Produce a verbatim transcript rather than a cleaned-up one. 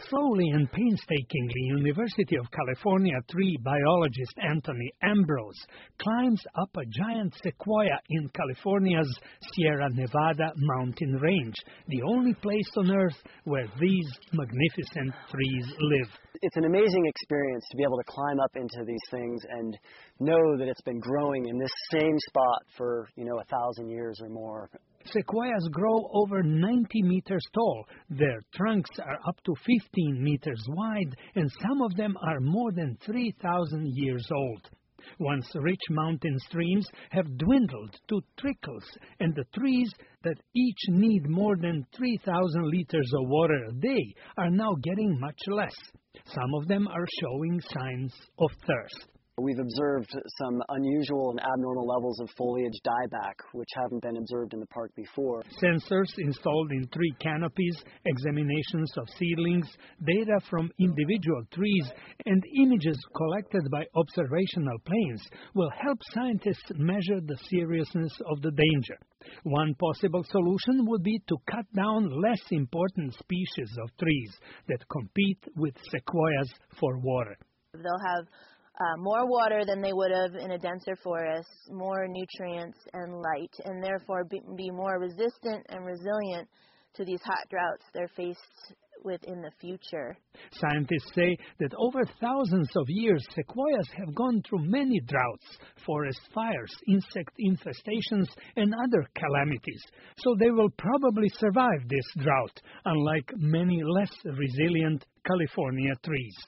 Slowly and painstakingly, University of California tree biologist Anthony Ambrose climbs up a giant sequoia in California's Sierra Nevada mountain range, the only place on Earth where these magnificent trees live. It's an amazing experience to be able to climb up into these things and know that it's been growing in this same spot for, you know, a thousand years or more. Sequoias grow over ninety meters tall. Their trunks are up to fifteen meters wide, and some of them are more than three thousand years old. Once rich mountain streams have dwindled to trickles, and the trees that each need more than three thousand liters of water a day are now getting much less. Some of them are showing signs of thirst. We've observed some unusual and abnormal levels of foliage dieback, which haven't been observed in the park before. Sensors installed in tree canopies, examinations of seedlings, data from individual trees, and images collected by observational planes will help scientists measure the seriousness of the danger. One possible solution would be to cut down less important species of trees that compete with sequoias for water. They'll have Uh, more water than they would have in a denser forest, more nutrients and light, and therefore be, be more resistant and resilient to these hot droughts they're faced with in the future. Scientists say that over thousands of years, sequoias have gone through many droughts, forest fires, insect infestations, and other calamities, so they will probably survive this drought, unlike many less resilient California trees.